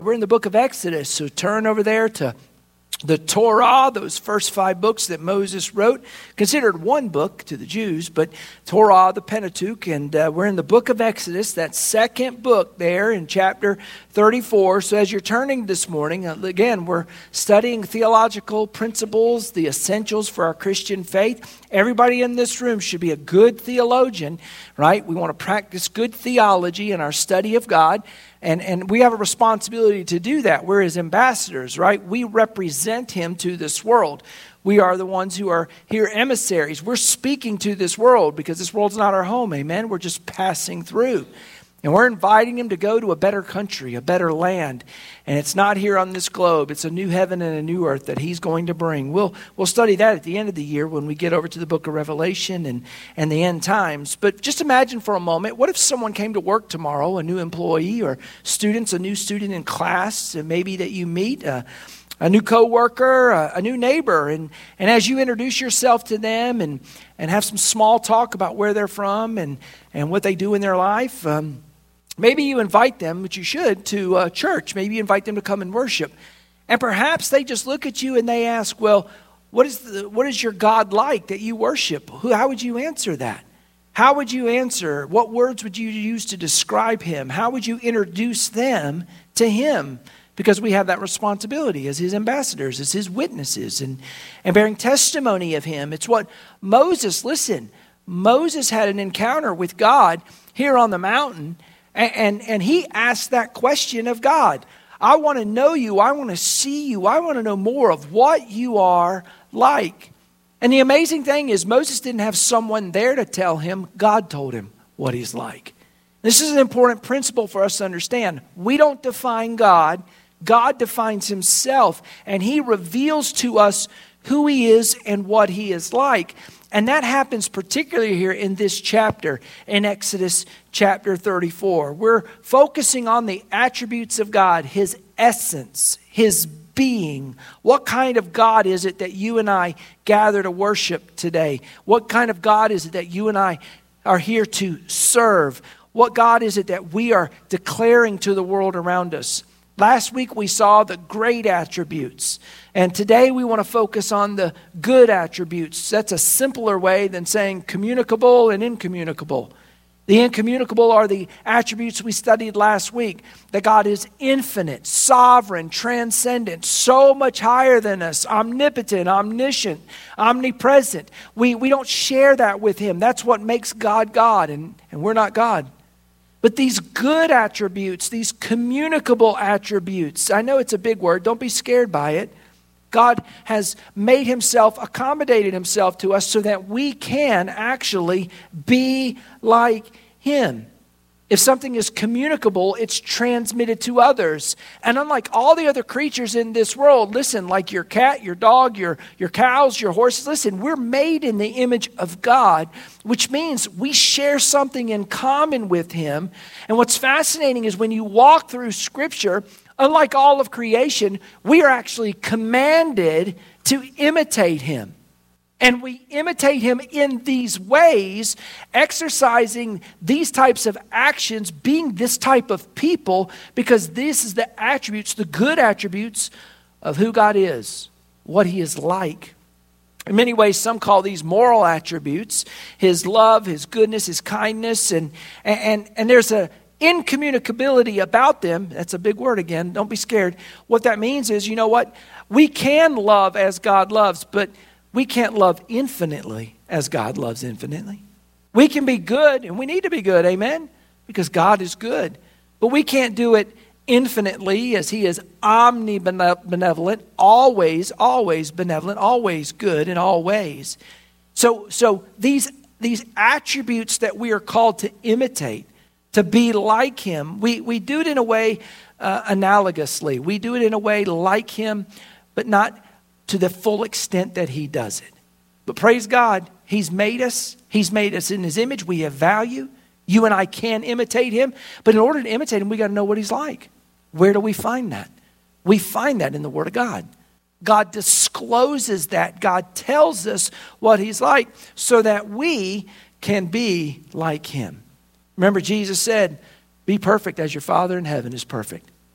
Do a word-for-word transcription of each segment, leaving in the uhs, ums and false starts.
We're in the book of Exodus, so turn over there to the Torah, those first five books that Moses wrote, considered one book to the Jews, but Torah, the Pentateuch, and uh, we're in the book of Exodus, that second book there in chapter thirty-four. So as you're turning this morning, uh, again, we're studying theological principles, the essentials for our Christian faith. Everybody in this room should be a good theologian, right? We want to practice good theology in our study of God. And and we have a responsibility to do that. We're his ambassadors, right? We represent him to this world. We are the ones who are here emissaries. We're speaking to this world because this world's not our home, amen? We're just passing through. And we're inviting him to go to a better country, a better land. And it's not here on this globe. It's a new heaven and a new earth that he's going to bring. We'll we'll study that at the end of the year when we get over to the book of Revelation and, and the end times. But just imagine for a moment, what if someone came to work tomorrow, a new employee or students, a new student in class, and maybe that you meet, uh, a new coworker, a, a new neighbor, and, and as you introduce yourself to them and, and have some small talk about where they're from and, and what they do in their life, um, maybe you invite them, which you should, to uh, church. Maybe you invite them to come and worship. And perhaps they just look at you and they ask, well, what is the, what is your God like that you worship? Who, how would you answer that? How would you answer? What words would you use to describe him? How would you introduce them to him? Because we have that responsibility as his ambassadors, as his witnesses, and, and bearing testimony of him. It's what Moses, listen, Moses had an encounter with God here on the mountain. And, and and he asked that question of God. I want to know you. I want to see you. I want to know more of what you are like. And the amazing thing is Moses didn't have someone there to tell him. God told him what he's like. This is an important principle for us to understand. We don't define God. God defines himself. And he reveals to us who he is and what he is like. And that happens particularly here in this chapter, in Exodus chapter thirty-four. We're focusing on the attributes of God, his essence, his being. What kind of God is it that you and I gather to worship today? What kind of God is it that you and I are here to serve? What God is it that we are declaring to the world around us? Last week we saw the great attributes, and today we want to focus on the good attributes. That's a simpler way than saying communicable and incommunicable. The incommunicable are the attributes we studied last week, that God is infinite, sovereign, transcendent, so much higher than us, omnipotent, omniscient, omnipresent. We, we don't share that with him. That's what makes God God, and, and we're not God. But these good attributes, these communicable attributes, I know it's a big word, don't be scared by it. God has made himself, accommodated himself to us so that we can actually be like him. If something is communicable, it's transmitted to others. And unlike all the other creatures in this world, listen, like your cat, your dog, your, your cows, your horses, listen, we're made in the image of God, which means we share something in common with him. And what's fascinating is when you walk through Scripture, unlike all of creation, we are actually commanded to imitate him. And we imitate him in these ways, exercising these types of actions, being this type of people, because this is the attributes, the good attributes of who God is, what he is like. In many ways, some call these moral attributes, his love, his goodness, his kindness, and and and there's a incommunicability about them. That's a big word again. Don't be scared. What that means is, you know what? We can love as God loves, but we can't love infinitely as God loves infinitely. We can be good, and we need to be good, amen? Because God is good. But we can't do it infinitely as he is omnibenevolent, always, always benevolent, always good in all ways. So, so these, these attributes that we are called to imitate, to be like him, we, we do it in a way uh, analogously. We do it in a way like him, but not to the full extent that he does it. But praise God, he's made us. He's made us in his image. We have value. You and I can imitate him. But in order to imitate him, we got to know what he's like. Where do we find that? We find that in the Word of God. God discloses that. God tells us what he's like so that we can be like him. Remember, Jesus said, be perfect as your Father in heaven is perfect.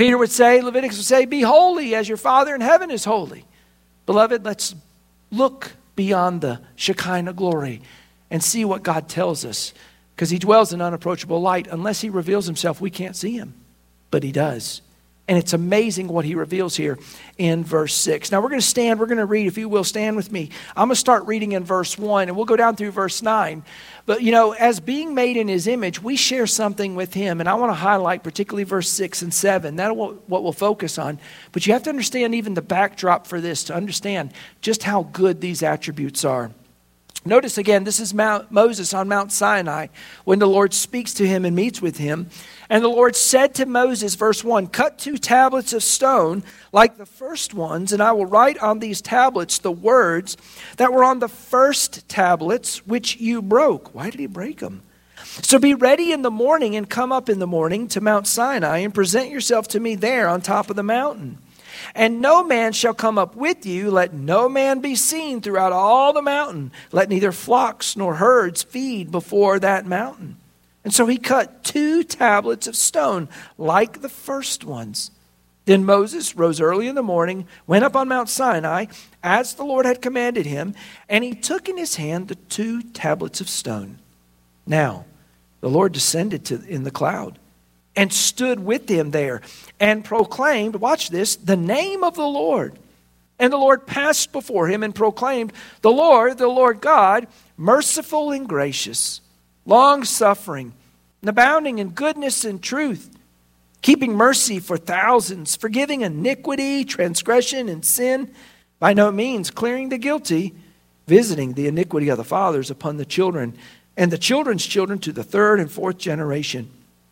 Peter would say, Leviticus would say, be holy as your Father in heaven is holy. Beloved, let's look beyond the Shekinah glory and see what God tells us. Because he dwells in unapproachable light. Unless he reveals himself, we can't see him. But he does. And it's amazing what he reveals here in verse six. Now we're going to stand, we're going to read, if you will, stand with me. I'm going to start reading in verse one, and we'll go down through verse nine. But, you know, as being made in his image, we share something with him. And I want to highlight particularly verse six and seven. That's what we'll focus on. But you have to understand even the backdrop for this to understand just how good these attributes are. Notice again, this is Mount Moses on Mount Sinai when the Lord speaks to him and meets with him. And the Lord said to Moses, verse one, cut two tablets of stone like the first ones, and I will write on these tablets the words that were on the first tablets which you broke. Why did he break them? So be ready in the morning and come up in the morning to Mount Sinai and present yourself to me there on top of the mountain. And no man shall come up with you. Let no man be seen throughout all the mountain. Let neither flocks nor herds feed before that mountain. And so he cut two tablets of stone like the first ones. Then Moses rose early in the morning, went up on Mount Sinai, as the Lord had commanded him, and he took in his hand the two tablets of stone. Now, the Lord descended to, in the cloud and stood with him there and proclaimed, watch this, the name of the Lord. And the Lord passed before him and proclaimed, the Lord, the Lord God, merciful and gracious, long-suffering, and abounding in goodness and truth, keeping mercy for thousands, forgiving iniquity, transgression, and sin, by no means clearing the guilty, visiting the iniquity of the fathers upon the children, and the children's children to the third and fourth generation.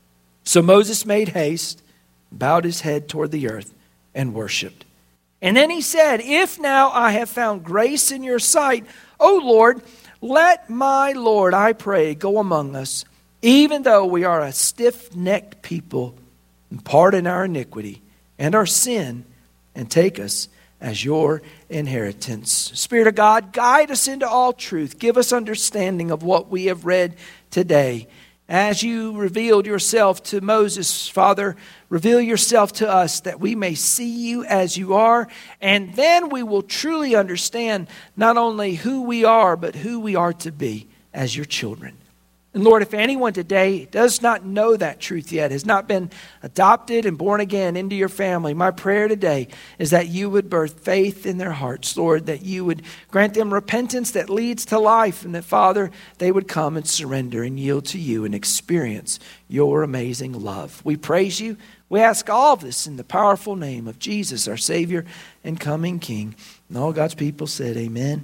So Moses made haste, bowed his head toward the earth, and worshipped. And then he said, if now I have found grace in your sight, O Lord, let my Lord, I pray, go among us, even though we are a stiff-necked people, and pardon our iniquity and our sin, and take us as your inheritance. Spirit of God, guide us into all truth. Give us understanding of what we have read today. As you revealed yourself to Moses, Father, reveal yourself to us that we may see you as you are, and then we will truly understand not only who we are, but who we are to be as your children. And Lord, if anyone today does not know that truth yet, has not been adopted and born again into your family, my prayer today is that you would birth faith in their hearts, Lord, that you would grant them repentance that leads to life, and that, Father, they would come and surrender and yield to you and experience your amazing love. We praise you. We ask all of this in the powerful name of Jesus, our Savior and coming King. And all God's people said, amen.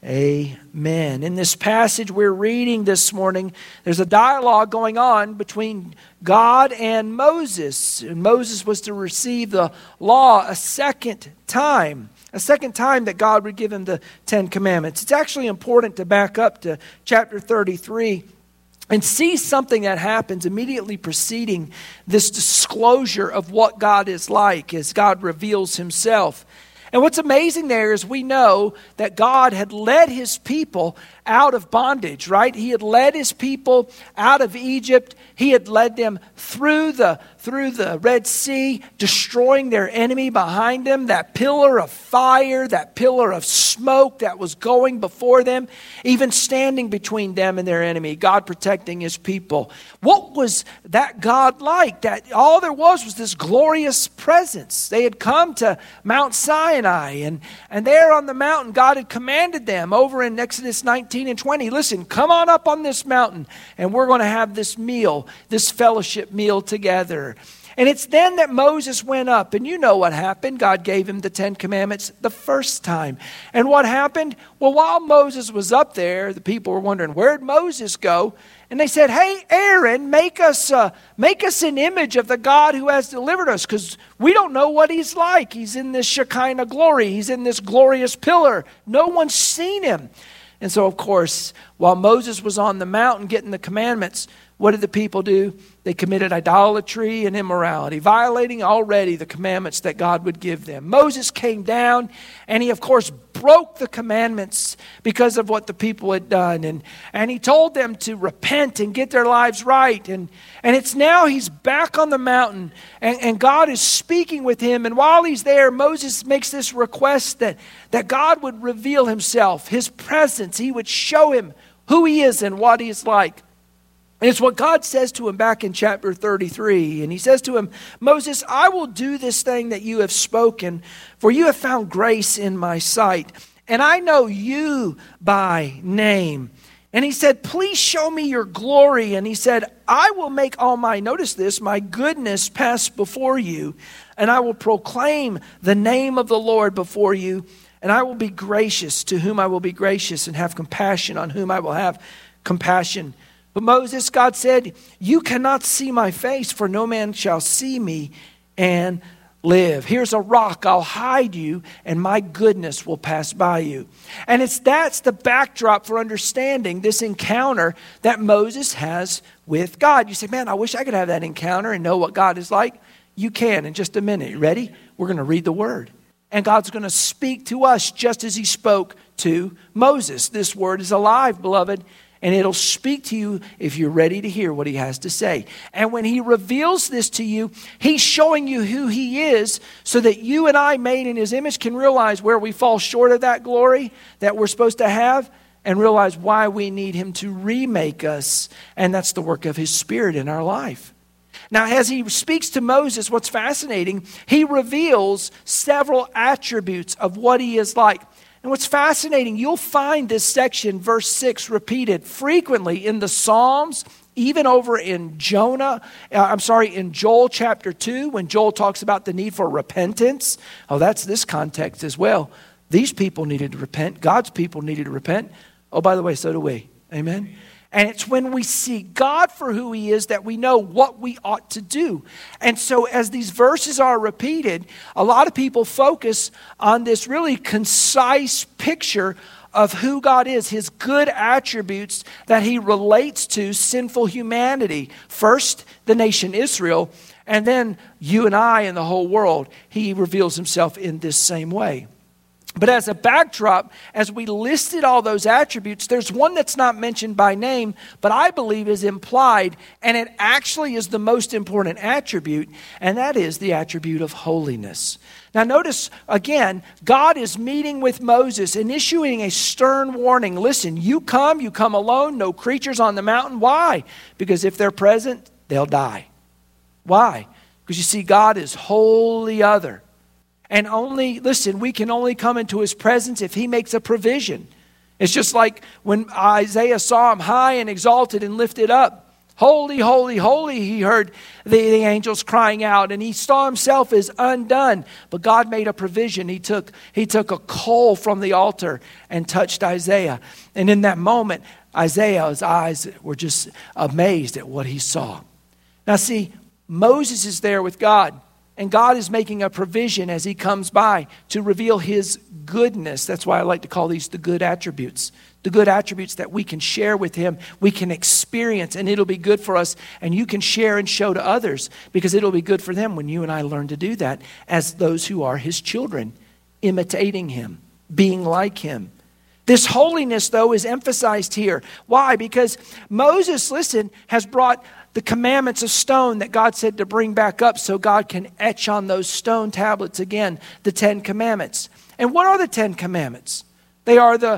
Amen. In this passage we're reading this morning, there's a dialogue going on between God and Moses. And Moses was to receive the law a second time. A second time that God would give him the Ten Commandments. It's actually important to back up to chapter thirty-three and see something that happens immediately preceding this disclosure of what God is like as God reveals himself. And what's amazing there is we know that God had led his people out of bondage, right? He had led his people out of Egypt. He had led them through the through the Red Sea, destroying their enemy behind them. That pillar of fire, that pillar of smoke that was going before them, even standing between them and their enemy, God protecting his people. What was that God like? That all there was was this glorious presence. They had come to Mount Sinai, and, and there on the mountain, God had commanded them over in Exodus nineteen and twenty, listen, come on up on this mountain, and we're going to have this meal, this fellowship meal together. And it's then that Moses went up, and you know what happened. God gave him the Ten Commandments the first time. And what happened? Well, while Moses was up there, the people were wondering, where'd Moses go? And they said, hey, Aaron, make us uh, make us an image of the God who has delivered us, because we don't know what he's like. He's in this Shekinah glory. He's in this glorious pillar. No one's seen him. And so, of course, while Moses was on the mountain getting the commandments, what did the people do? They committed idolatry and immorality, violating already the commandments that God would give them. Moses came down and he, of course, broke the commandments because of what the people had done. And, and he told them to repent and get their lives right. And, and it's now he's back on the mountain and, and God is speaking with him. And while he's there, Moses makes this request that, that God would reveal himself, his presence. He would show him who he is and what he's like. And it's what God says to him back in chapter thirty-three. And he says to him, Moses, I will do this thing that you have spoken, for you have found grace in my sight. And I know you by name. And he said, please show me your glory. And he said, I will make all my, notice this, my goodness pass before you. And I will proclaim the name of the Lord before you. And I will be gracious to whom I will be gracious, and have compassion on whom I will have compassion. But Moses, God said, you cannot see my face, for no man shall see me and live. Here's a rock, I'll hide you, and my goodness will pass by you. And it's that's the backdrop for understanding this encounter that Moses has with God. You say, man, I wish I could have that encounter and know what God is like. You can in just a minute. Ready? We're going to read the word. And God's going to speak to us just as he spoke to Moses. This word is alive, beloved. And it'll speak to you if you're ready to hear what he has to say. And when he reveals this to you, he's showing you who he is so that you and I, made in his image, can realize where we fall short of that glory that we're supposed to have and realize why we need him to remake us. And that's the work of his Spirit in our life. Now, as he speaks to Moses, what's fascinating, he reveals several attributes of what he is like. And what's fascinating, you'll find this section, verse six, repeated frequently in the Psalms, even over in Jonah, uh, I'm sorry, in Joel chapter two, when Joel talks about the need for repentance. Oh, that's this context as well. These people needed to repent. God's people needed to repent. Oh, by the way, so do we. Amen. And it's when we see God for who he is that we know what we ought to do. And so as these verses are repeated, a lot of people focus on this really concise picture of who God is, his good attributes that he relates to sinful humanity. First, the nation Israel, and then you and I and the whole world. He reveals himself in this same way. But as a backdrop, as we listed all those attributes, there's one that's not mentioned by name, but I believe is implied, and it actually is the most important attribute, and that is the attribute of holiness. Now notice, again, God is meeting with Moses and issuing a stern warning. Listen, you come, you come alone, no creatures on the mountain. Why? Because if they're present, they'll die. Why? Because you see, God is wholly other. And only, listen, we can only come into his presence if he makes a provision. It's just like when Isaiah saw him high and exalted and lifted up. Holy, holy, holy, he heard the, the angels crying out, and he saw himself as undone. But God made a provision. He took, he took a coal from the altar and touched Isaiah. And in that moment, Isaiah's eyes were just amazed at what he saw. Now see, Moses is there with God. And God is making a provision as he comes by to reveal his goodness. That's why I like to call these the good attributes. The good attributes that we can share with him, we can experience, and it'll be good for us. And you can share and show to others because it'll be good for them when you and I learn to do that as those who are his children, imitating him, being like him. This holiness, though, is emphasized here. Why? Because Moses, listen, has brought the commandments of stone that God said to bring back up so God can etch on those stone tablets again, the Ten Commandments. And what are the Ten Commandments? They are the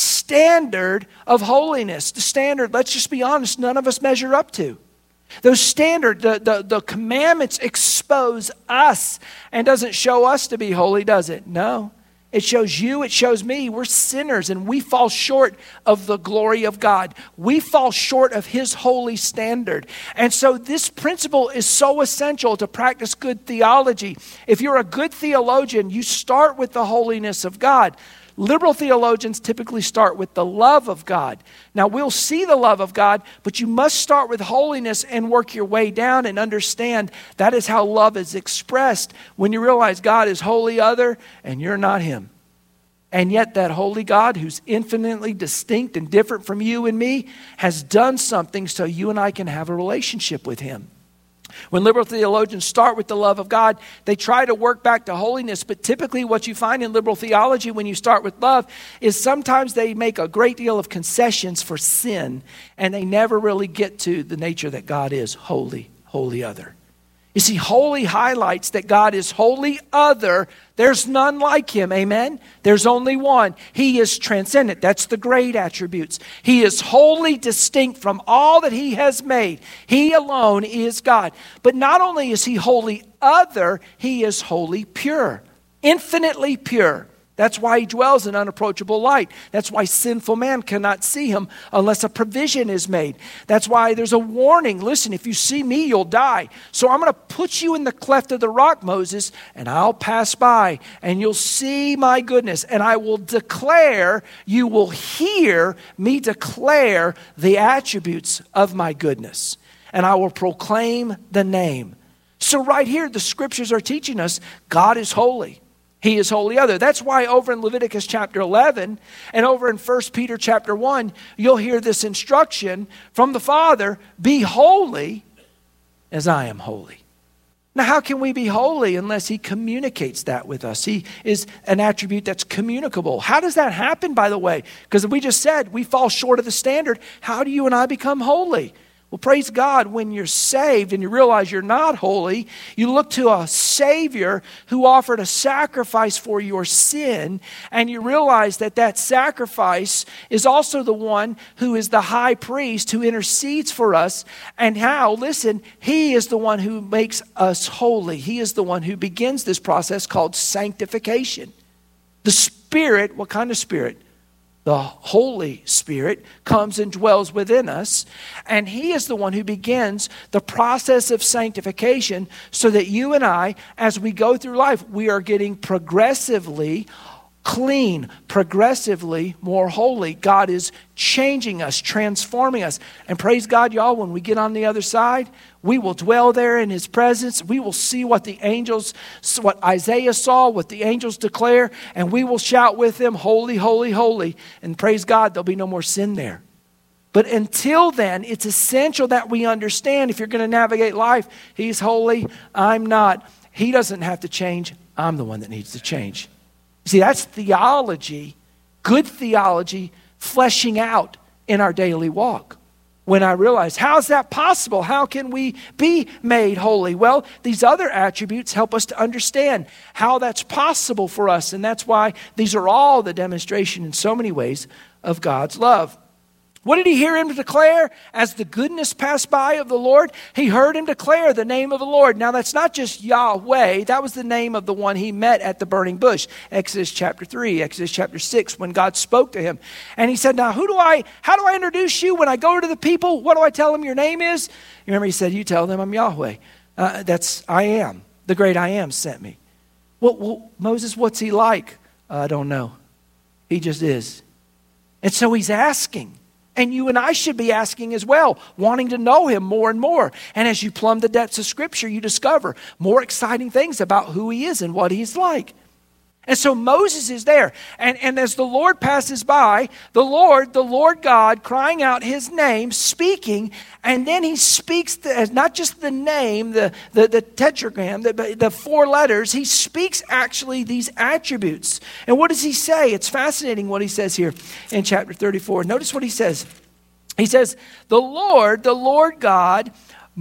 standard of holiness. The standard, let's just be honest, none of us measure up to. Those standard, the, the, the commandments expose us and doesn't show us to be holy, does it? No. It shows you, it shows me, we're sinners and we fall short of the glory of God. We fall short of his holy standard. And so this principle is so essential to practice good theology. If you're a good theologian, you start with the holiness of God. Liberal theologians typically start with the love of God. Now, we'll see the love of God, but you must start with holiness and work your way down and understand that is how love is expressed when you realize God is wholly other and you're not him. And yet that holy God, who's infinitely distinct and different from you and me, has done something so you and I can have a relationship with him. When liberal theologians start with the love of God, they try to work back to holiness. But typically what you find in liberal theology when you start with love is sometimes they make a great deal of concessions for sin, and they never really get to the nature that God is holy, holy other. You see, holy highlights that God is wholly other. There's none like him, amen? There's only one. He is transcendent. That's the great attributes. He is wholly distinct from all that he has made. He alone is God. But not only is he wholly other, he is wholly pure, infinitely pure. That's why he dwells in unapproachable light. That's why sinful man cannot see him unless a provision is made. That's why there's a warning. Listen, if you see me, you'll die. So I'm going to put you in the cleft of the rock, Moses, and I'll pass by, and you'll see my goodness. And I will declare, you will hear me declare the attributes of my goodness. And I will proclaim the name. So right here, the scriptures are teaching us God is holy. He is wholly other. That's why over in Leviticus chapter eleven and over in First Peter chapter one, you'll hear this instruction from the Father, be holy as I am holy. Now, how can we be holy unless he communicates that with us? He is an attribute that's communicable. How does that happen, by the way? Because we just said we fall short of the standard. How do you and I become holy? Well, praise God, when you're saved and you realize you're not holy, you look to a Savior who offered a sacrifice for your sin, and you realize that that sacrifice is also the one who is the high priest who intercedes for us. And how, listen, he is the one who makes us holy. He is the one who begins this process called sanctification. The Spirit, what kind of Spirit? The Holy Spirit comes and dwells within us, and he is the one who begins the process of sanctification so that you and I, as we go through life, we are getting progressively clean, progressively more holy. God is changing us, transforming us. And praise God, y'all, when we get on the other side, we will dwell there in his presence. We will see what the angels, what Isaiah saw, what the angels declare, and we will shout with them, holy, holy, holy. And praise God, there'll be no more sin there. But until then, it's essential that we understand if you're going to navigate life, he's holy, I'm not. He doesn't have to change. I'm the one that needs to change. See, that's theology, good theology, fleshing out in our daily walk. When I realize, how's that possible? How can we be made holy? Well, these other attributes help us to understand how that's possible for us. And that's why these are all the demonstration in so many ways of God's love. What did he hear him declare? As the goodness passed by of the Lord, he heard him declare the name of the Lord. Now that's not just Yahweh. That was the name of the one he met at the burning bush. Exodus chapter three, Exodus chapter six, when God spoke to him. And he said, now who do I, how do I introduce you when I go to the people? What do I tell them your name is? You remember he said, you tell them I'm Yahweh. Uh, that's I am. The great I am sent me. Well, well Moses, what's he like? Uh, I don't know. He just is. And so he's asking. And you and I should be asking as well, wanting to know him more and more. And as you plumb the depths of Scripture, you discover more exciting things about who he is and what he's like. And so Moses is there. And, and as the Lord passes by, the Lord, the Lord God, crying out his name, speaking, and then he speaks the, not just the name, the, the, the tetragram, the, the four letters, he speaks actually these attributes. And what does he say? It's fascinating what he says here in chapter thirty-four. Notice what he says. He says, the Lord, the Lord God,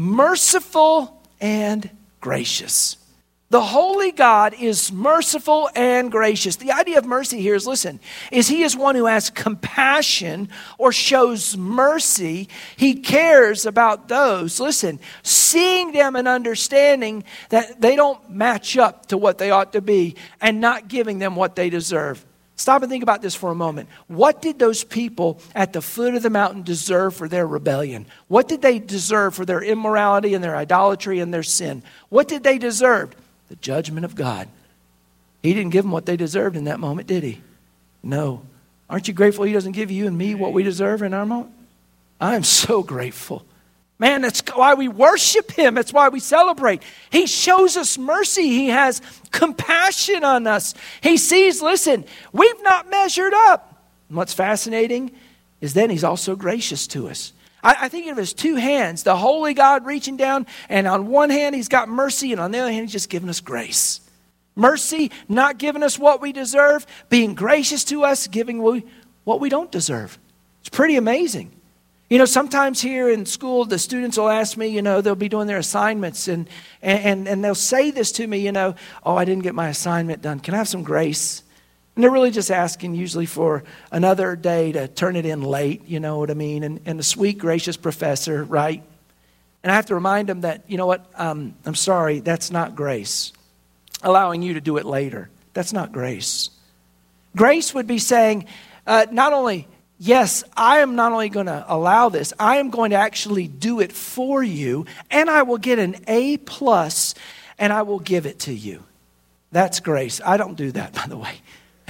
merciful and gracious. The holy God is merciful and gracious. The idea of mercy here is, listen, is he is one who has compassion or shows mercy. He cares about those, listen, seeing them and understanding that they don't match up to what they ought to be and not giving them what they deserve. Stop and think about this for a moment. What did those people at the foot of the mountain deserve for their rebellion? What did they deserve for their immorality and their idolatry and their sin? What did they deserve? The judgment of God. He didn't give them what they deserved in that moment, did he? No. Aren't you grateful he doesn't give you and me what we deserve in our moment? I am so grateful. Man, that's why we worship him. That's why we celebrate. He shows us mercy. He has compassion on us. He sees, listen, we've not measured up. And what's fascinating is then he's also gracious to us. I, I think of his two hands, the holy God reaching down, and on one hand he's got mercy, and on the other hand he's just giving us grace. Mercy, not giving us what we deserve, being gracious to us, giving we, what we don't deserve. It's pretty amazing. You know, sometimes here in school, the students will ask me, you know, they'll be doing their assignments and, and, and they'll say this to me, you know, oh, I didn't get my assignment done. Can I have some grace? And they're really just asking usually for another day to turn it in late, you know what I mean? And, and the sweet, gracious professor, right? And I have to remind them that, you know what, um, I'm sorry, that's not grace. Allowing you to do it later, that's not grace. Grace would be saying, uh, not only, yes, I am not only going to allow this, I am going to actually do it for you, and I will get an A plus, and I will give it to you. That's grace. I don't do that, by the way.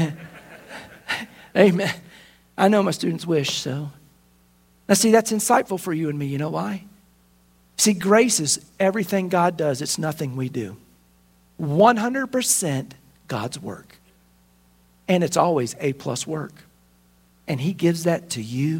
Amen. I know my students wish so. Now see, that's insightful for you and me. You know why? See, grace is everything God does. It's nothing we do. one hundred percent God's work. And it's always A plus work. And he gives that to you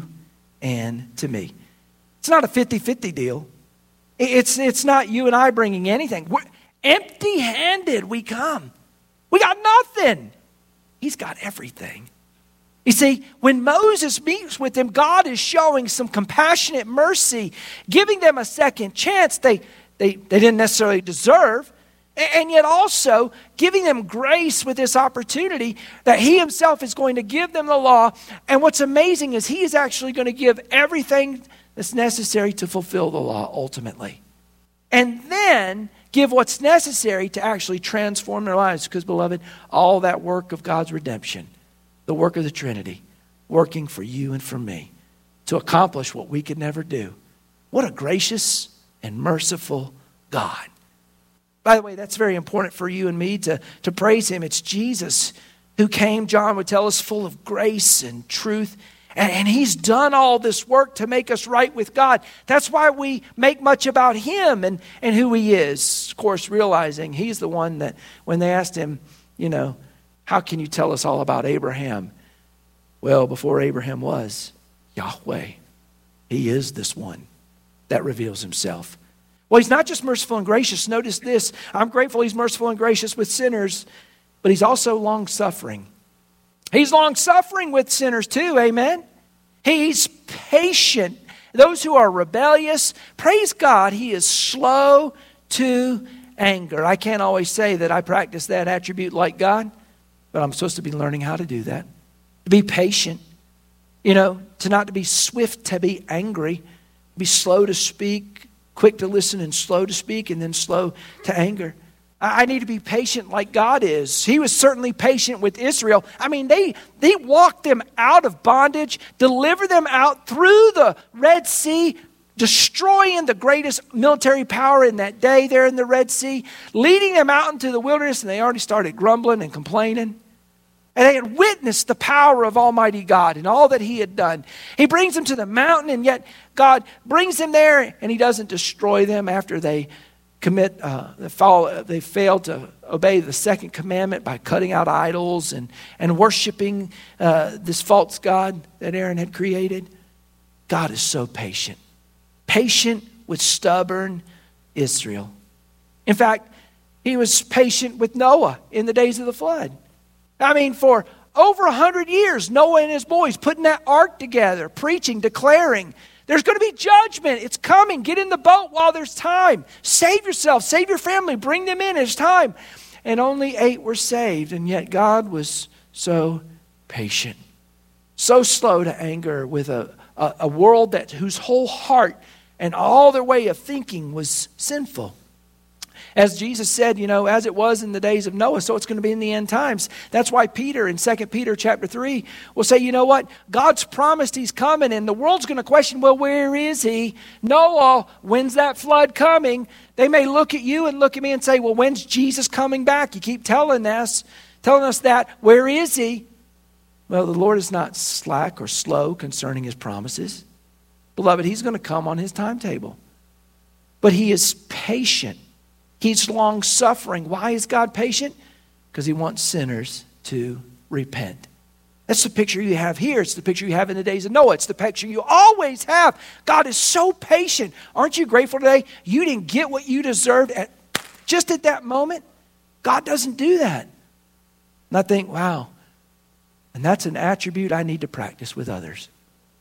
and to me. It's not a fifty-fifty deal. It's, it's not you and I bringing anything. We're empty-handed we come. We got nothing. He's got everything. You see, when Moses meets with them, God is showing some compassionate mercy, giving them a second chance they, they, they didn't necessarily deserve, and yet also giving them grace with this opportunity that he himself is going to give them the law. And what's amazing is he is actually going to give everything that's necessary to fulfill the law ultimately. And then give what's necessary to actually transform their lives. Because, beloved, all that work of God's redemption, the work of the Trinity, working for you and for me to accomplish what we could never do. What a gracious and merciful God. By the way, that's very important for you and me to, to praise him. It's Jesus who came, John would tell us, full of grace and truth. And, and he's done all this work to make us right with God. That's why we make much about him and, and who he is. Of course, realizing he's the one that when they asked him, you know, how can you tell us all about Abraham? Well, before Abraham was, Yahweh. He is this one that reveals himself. Well, he's not just merciful and gracious. Notice this. I'm grateful he's merciful and gracious with sinners, but he's also long-suffering. He's long-suffering with sinners too, amen? He's patient. Those who are rebellious, praise God, he is slow to anger. I can't always say that I practice that attribute like God, but I'm supposed to be learning how to do that. To be patient, you know, to not to be swift to be angry, be slow to speak, quick to listen and slow to speak, and then slow to anger. I need to be patient like God is. He was certainly patient with Israel. I mean, they, they walked them out of bondage, delivered them out through the Red Sea, destroying the greatest military power in that day there in the Red Sea, leading them out into the wilderness, and they already started grumbling and complaining. And they had witnessed the power of Almighty God and all that he had done. He brings them to the mountain, and yet God brings them there, and he doesn't destroy them after they commit, uh, they, follow, they fail to obey the second commandment by cutting out idols and, and worshiping uh, this false god that Aaron had created. God is so patient. Patient with stubborn Israel. In fact, he was patient with Noah in the days of the flood. I mean, for over a hundred years, Noah and his boys putting that ark together, preaching, declaring, there's going to be judgment. It's coming. Get in the boat while there's time. Save yourself. Save your family. Bring them in. It's time. And only eight were saved. And yet God was so patient. So slow to anger with a, a, a world that whose whole heart and all their way of thinking was sinful. As Jesus said, you know, as it was in the days of Noah, so it's going to be in the end times. That's why Peter in Second Peter chapter three will say, you know what? God's promised he's coming, and the world's going to question, well, where is he? Noah, when's that flood coming? They may look at you and look at me and say, well, when's Jesus coming back? You keep telling us, telling us that. Where is he? Well, the Lord is not slack or slow concerning his promises. Beloved, he's going to come on his timetable. But he is patient. He's long-suffering. Why is God patient? Because he wants sinners to repent. That's the picture you have here. It's the picture you have in the days of Noah. It's the picture you always have. God is so patient. Aren't you grateful today? You didn't get what you deserved at just at that moment. God doesn't do that. And I think, wow, and that's an attribute I need to practice with others.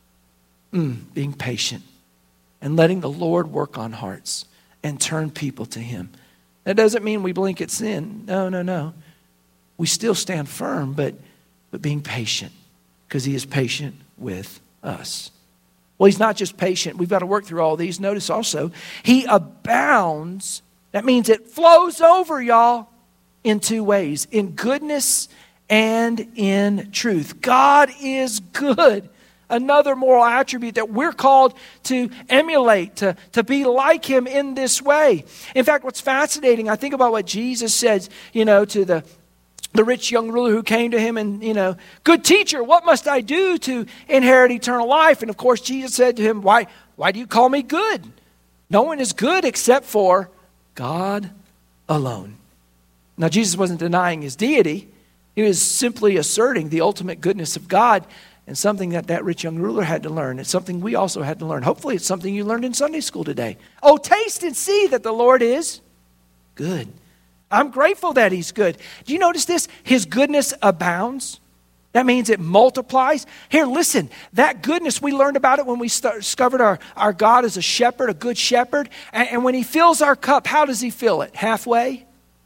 Mm, being patient and letting the Lord work on hearts and turn people to him. That doesn't mean we blink at sin. No, no, no. We still stand firm, but but being patient, because he is patient with us. Well, he's not just patient. We've got to work through all these. Notice also, he abounds. That means it flows over, y'all, in two ways, in goodness and in truth. God is good. Another moral attribute that we're called to emulate, to, to be like him in this way. In fact, what's fascinating, I think about what Jesus says, you know, to the The rich young ruler who came to him and, you know, good teacher, what must I do to inherit eternal life? And of course, Jesus said to him, why, why do you call me good? No one is good except for God alone. Now, Jesus wasn't denying his deity. He was simply asserting the ultimate goodness of God, and something that that rich young ruler had to learn. It's something we also had to learn. Hopefully, it's something you learned in Sunday school today. Oh, taste and see that the Lord is good. I'm grateful that he's good. Do you notice this? His goodness abounds. That means it multiplies. Here, listen, that goodness, we learned about it when we start, discovered our, our God as a shepherd, a good shepherd. And, and when he fills our cup, how does he fill it? Halfway?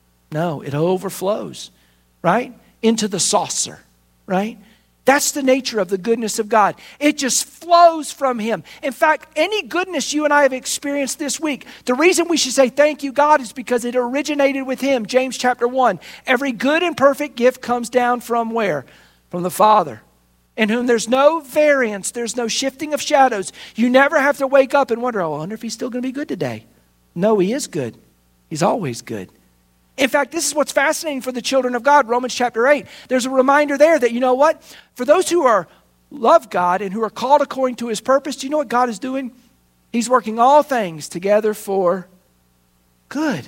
No, it overflows, right? Into the saucer, right? That's the nature of the goodness of God. It just flows from him. In fact, any goodness you and I have experienced this week, the reason we should say thank you, God, is because it originated with him. James chapter one. Every good and perfect gift comes down from where? From the Father, in whom there's no variance, there's no shifting of shadows. You never have to wake up and wonder, oh, I wonder if he's still going to be good today. No, he is good. He's always good. In fact, this is what's fascinating for the children of God. Romans chapter eight. There's a reminder there that, you know what? For those who are love God and who are called according to his purpose, do you know what God is doing? He's working all things together for good.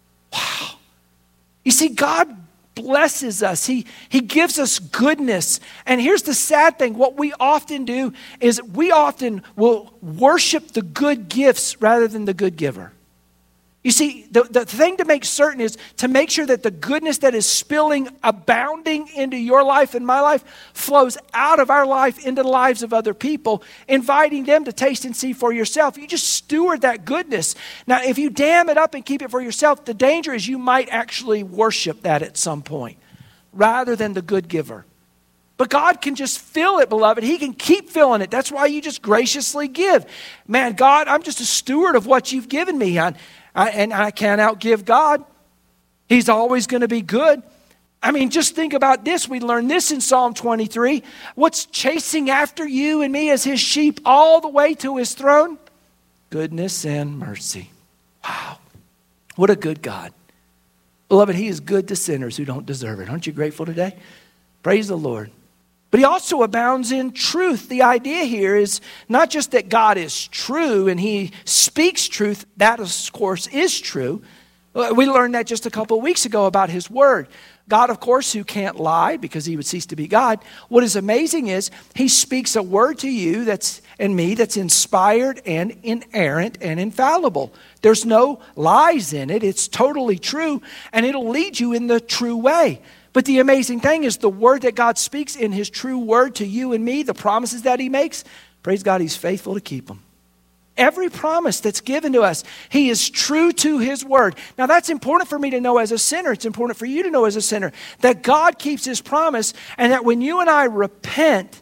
Wow. You see, God blesses us. He, he gives us goodness. And here's the sad thing. What we often do is we often will worship the good gifts rather than the good giver. You see, the, the thing to make certain is to make sure that the goodness that is spilling, abounding into your life and my life flows out of our life into the lives of other people, inviting them to taste and see for yourself. You just steward that goodness. Now, if you dam it up and keep it for yourself, the danger is you might actually worship that at some point rather than the good giver. But God can just fill it, beloved. He can keep filling it. That's why you just graciously give. Man, God, I'm just a steward of what you've given me. I, I, and I can't outgive God. He's always going to be good. I mean, just think about this. We learned this in Psalm twenty-three. What's chasing after you and me as his sheep all the way to his throne? Goodness and mercy. Wow. What a good God. Beloved, he is good to sinners who don't deserve it. Aren't you grateful today? Praise the Lord. But he also abounds in truth. The idea here is not just that God is true and he speaks truth. That, of course, is true. We learned that just a couple of weeks ago about his word. God, of course, who can't lie because he would cease to be God. What is amazing is he speaks a word to you that's and me that's inspired and inerrant and infallible. There's no lies in it. It's totally true, and it'll lead you in the true way. But the amazing thing is the word that God speaks in his true word to you and me, the promises that he makes, praise God, he's faithful to keep them. Every promise that's given to us, he is true to his word. Now that's important for me to know as a sinner. It's important for you to know as a sinner that God keeps his promise, and that when you and I repent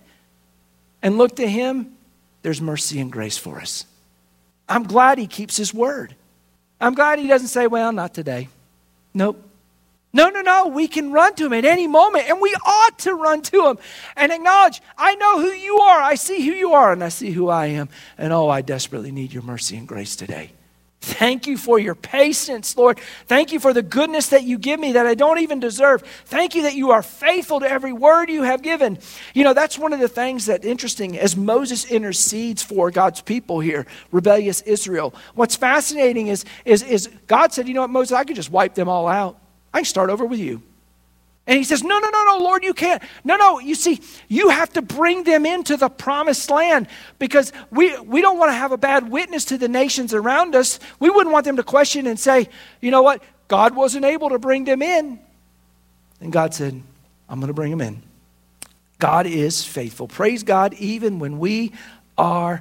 and look to him, there's mercy and grace for us. I'm glad he keeps his word. I'm glad he doesn't say, well, not today. Nope. No, no, no. We can run to him at any moment, and we ought to run to him and acknowledge, I know who you are. I see who you are, and I see who I am. And oh, I desperately need your mercy and grace today. Thank you for your patience, Lord. Thank you for the goodness that you give me that I don't even deserve. Thank you that you are faithful to every word you have given. You know, that's one of the things that interesting as Moses intercedes for God's people here, rebellious Israel. What's fascinating is, is, is God said, you know what, Moses, I could just wipe them all out. I can start over with you. And he says, no, no, no, no, Lord, you can't. No, no, you see, you have to bring them into the promised land because we, we don't want to have a bad witness to the nations around us. We wouldn't want them to question and say, you know what, God wasn't able to bring them in. And God said, I'm going to bring them in. God is faithful. Praise God, even when we are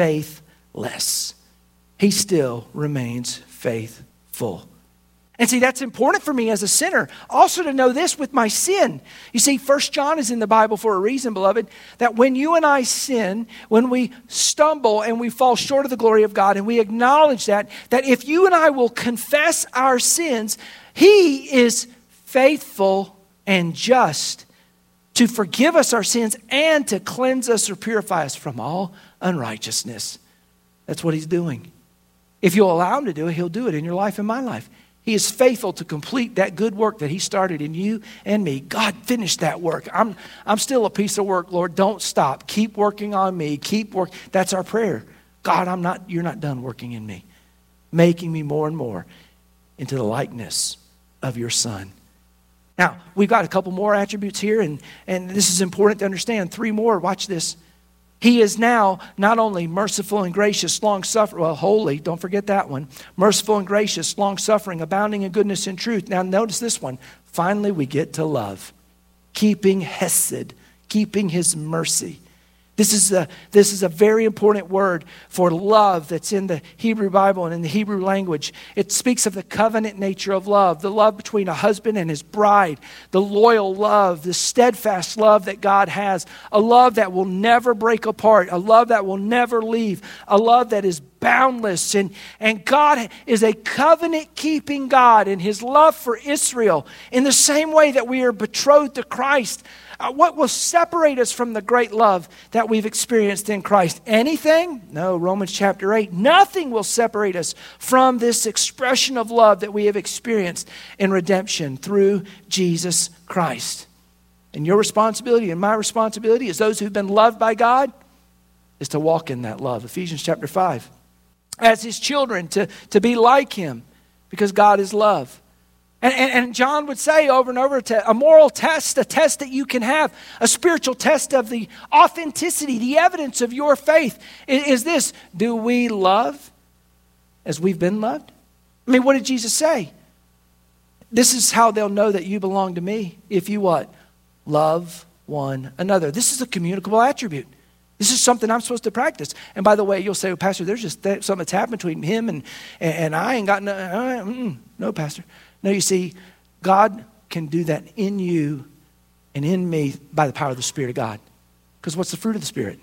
faithless, he still remains faithful. And see, that's important for me as a sinner. Also to know this with my sin. You see, First John is in the Bible for a reason, beloved, that when you and I sin, when we stumble and we fall short of the glory of God, and we acknowledge that, that if you and I will confess our sins, he is faithful and just to forgive us our sins and to cleanse us or purify us from all unrighteousness. That's what he's doing. If you'll allow him to do it, he'll do it in your life and my life. He is faithful to complete that good work that he started in you and me. God, finish that work. I'm, I'm still a piece of work, Lord. Don't stop. Keep working on me. Keep work. That's our prayer. God, I'm not, you're not done working in me, making me more and more into the likeness of your Son. Now, we've got a couple more attributes here, and, and this is important to understand. Three more. Watch this. He is now not only merciful and gracious, long-suffering, well, holy, don't forget that one. Merciful and gracious, long-suffering, abounding in goodness and truth. Now notice this one. Finally, we get to love. Keeping hesed, keeping his mercy. This is a, this is a very important word for love that's in the Hebrew Bible and in the Hebrew language. It speaks of the covenant nature of love, the love between a husband and his bride, the loyal love, the steadfast love that God has, a love that will never break apart, a love that will never leave, a love that is boundless. And, and God is a covenant-keeping God in his love for Israel in the same way that we are betrothed to Christ. Uh, what will separate us from the great love that we've experienced in Christ? Anything? No, Romans chapter eight. Nothing will separate us from this expression of love that we have experienced in redemption through Jesus Christ. And your responsibility and my responsibility as those who've been loved by God is to walk in that love. Ephesians chapter five. As his children, to, to be like him because God is love. And, and, and John would say over and over, to a moral test, a test that you can have, a spiritual test of the authenticity, the evidence of your faith is, is this. Do we love as we've been loved? I mean, what did Jesus say? This is how they'll know that you belong to me. If you what? Love one another. This is a communicable attribute. This is something I'm supposed to practice. And by the way, you'll say, well, Pastor, there's just th- something that's happened between him and, and, and I ain't got no, uh, mm, no, Pastor. No, you see, God can do that in you and in me by the power of the Spirit of God. Because what's the fruit of the Spirit?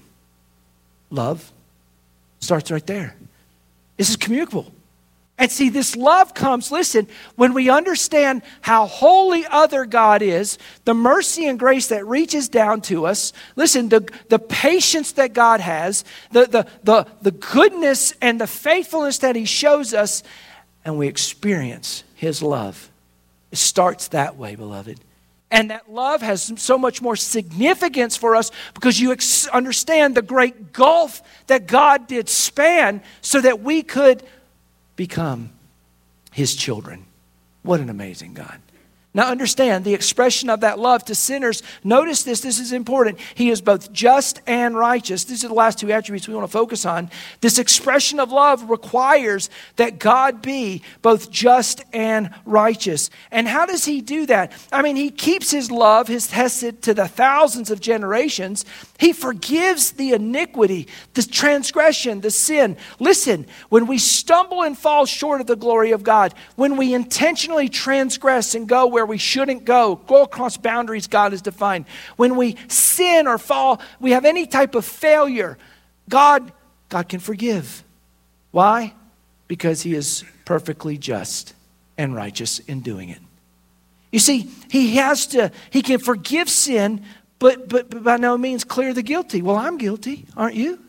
Love. Starts right there. This is communicable. And see, this love comes, listen, when we understand how holy other God is, the mercy and grace that reaches down to us, listen, the, the patience that God has, the, the, the, the goodness and the faithfulness that he shows us, and we experience his love. It starts that way, beloved. And that love has so much more significance for us because you ex- understand the great gulf that God did span so that we could become his children. What an amazing God. Now understand the expression of that love to sinners. Notice this, this is important. He is both just and righteous. These are the last two attributes we want to focus on. This expression of love requires that God be both just and righteous. And how does he do that? I mean, he keeps his love, his hesed, to the thousands of generations. He forgives the iniquity, the transgression, the sin. Listen, when we stumble and fall short of the glory of God, when we intentionally transgress and go where we shouldn't go, go across boundaries God has defined, when we sin or fall, we have any type of failure, God, God can forgive. Why? Because he is perfectly just and righteous in doing it. You see, he has to, he can forgive sin, But, but but by no means clear the guilty. Well, I'm guilty, aren't you?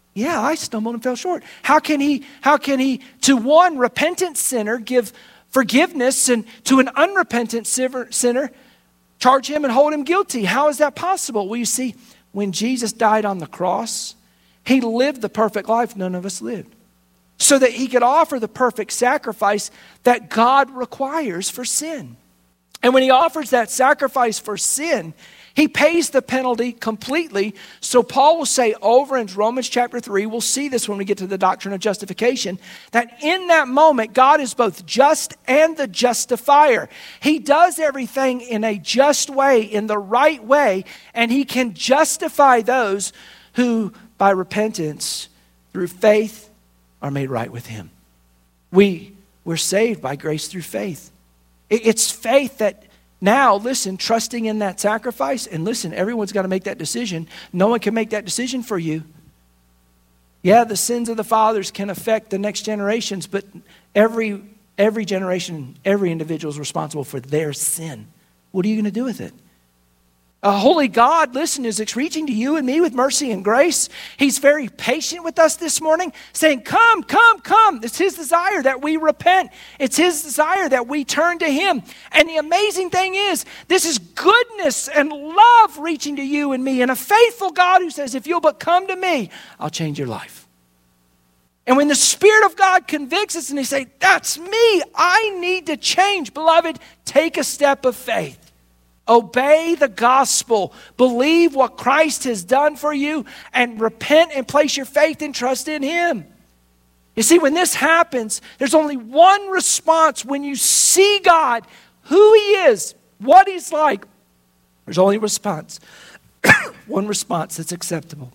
Yeah, I stumbled and fell short. How can he, how can he, to one repentant sinner, give forgiveness, and to an unrepentant sinner, charge him and hold him guilty? How is that possible? Well, you see, when Jesus died on the cross, he lived the perfect life none of us lived, so that he could offer the perfect sacrifice that God requires for sin. And when he offers that sacrifice for sin, he pays the penalty completely. So Paul will say over in Romans chapter three, we'll see this when we get to the doctrine of justification, that in that moment, God is both just and the justifier. He does everything in a just way, in the right way, and he can justify those who, by repentance, through faith, are made right with him. We, we're saved by grace through faith. It, it's faith that now, listen, trusting in that sacrifice, and listen, everyone's got to make that decision. No one can make that decision for you. Yeah, the sins of the fathers can affect the next generations, but every, every generation, every individual is responsible for their sin. What are you going to do with it? A holy God, listen, is reaching to you and me with mercy and grace. He's very patient with us this morning, saying, come, come, come. It's his desire that we repent. It's his desire that we turn to him. And the amazing thing is, this is goodness and love reaching to you and me, and a faithful God who says, if you'll but come to me, I'll change your life. And when the Spirit of God convicts us and they say, that's me, I need to change. Beloved, take a step of faith. Obey the gospel. Believe what Christ has done for you and repent and place your faith and trust in him. You see, when this happens, there's only one response. When you see God, who he is, what he's like, there's only a response. One response that's acceptable.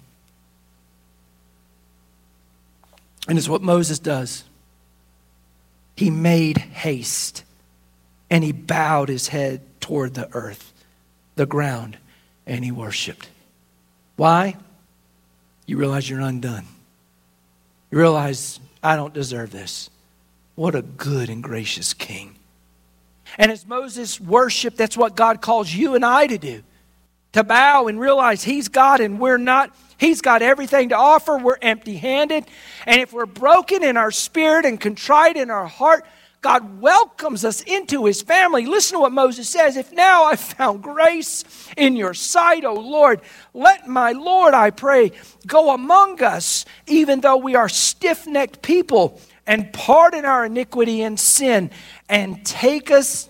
And it's what Moses does. He made haste and he bowed his head toward the earth, the ground, and he worshiped. Why? You realize you're undone. You realize, I don't deserve this. What a good and gracious king. And as Moses worshiped, that's what God calls you and I to do. To bow and realize he's God and we're not. He's got everything to offer. We're empty-handed. And if we're broken in our spirit and contrite in our heart, God welcomes us into his family. Listen to what Moses says. If now I've found grace in your sight, O Lord, let my Lord, I pray, go among us, even though we are stiff-necked people, and pardon our iniquity and sin, and take us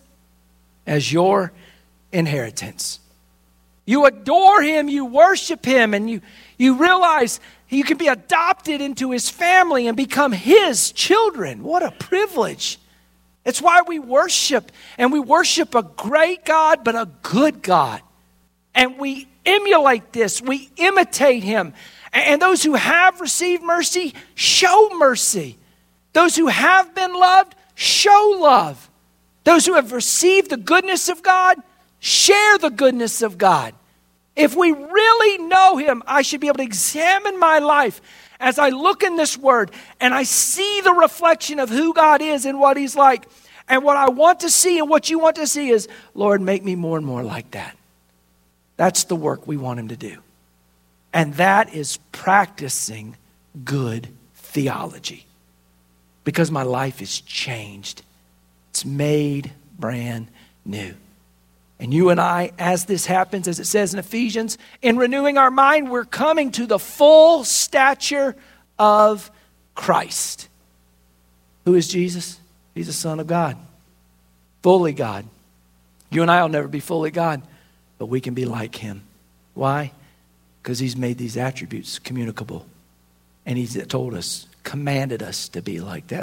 as your inheritance. You adore him, you worship him, and you, you realize you can be adopted into his family and become his children. What a privilege. It's why we worship, and we worship a great God, but a good God. And we emulate this, we imitate him. And those who have received mercy, show mercy. Those who have been loved, show love. Those who have received the goodness of God, share the goodness of God. If we really know him, I should be able to examine my life as I look in this word and I see the reflection of who God is and what he's like. And what I want to see and what you want to see is, Lord, make me more and more like that. That's the work we want him to do. And that is practicing good theology. Because my life is changed. It's made brand new. And you and I, as this happens, as it says in Ephesians, in renewing our mind, we're coming to the full stature of Christ. Who is Jesus? He's the Son of God. Fully God. You and I will never be fully God, but we can be like him. Why? Because he's made these attributes communicable. And he's told us, commanded us to be like that.